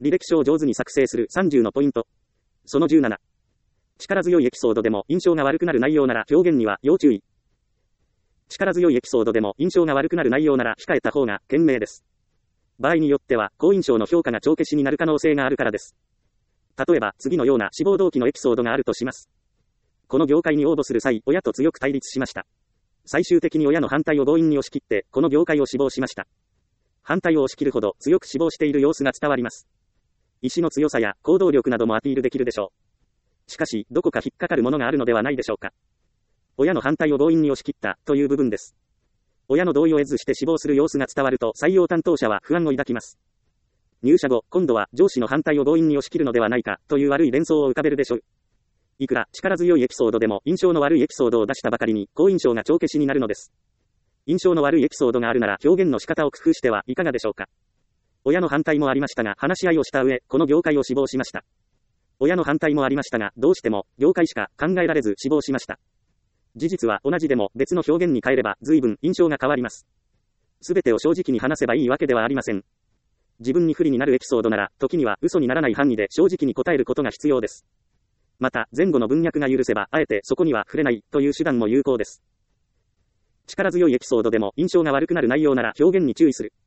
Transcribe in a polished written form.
履歴書を上手に作成する30のポイント。その17。力強いエピソードでも印象が悪くなる内容なら表現には要注意。力強いエピソードでも印象が悪くなる内容なら控えた方が賢明です。場合によっては好印象の評価が帳消しになる可能性があるからです。例えば次のような志望動機のエピソードがあるとします。この業界に応募する際、親と強く対立しました。最終的に親の反対を強引に押し切って、この業界を志望しました。反対を押し切るほど強く志望している様子が伝わります。意志の強さや行動力などもアピールできるでしょう。しかし、どこか引っかかるものがあるのではないでしょうか。親の反対を強引に押し切ったという部分です。親の同意を得ずして志望する様子が伝わると採用担当者は不安を抱きます。入社後、今度は上司の反対を強引に押し切るのではないかという悪い連想を浮かべるでしょう。いくら力強いエピソードでも印象の悪いエピソードを出したばかりに好印象が帳消しになるのです。印象の悪いエピソードがあるなら表現の仕方を工夫してはいかがでしょうか。親の反対もありましたが話し合いをした上、この業界を志望しました。親の反対もありましたが、どうしても業界しか考えられず志望しました。事実は同じでも別の表現に変えれば随分印象が変わります。すべてを正直に話せばいいわけではありません。自分に不利になるエピソードなら、時には嘘にならない範囲で正直に答えることが必要です。また、前後の文脈が許せば、あえてそこには触れないという手段も有効です。力強いエピソードでも印象が悪くなる内容なら表現に注意する。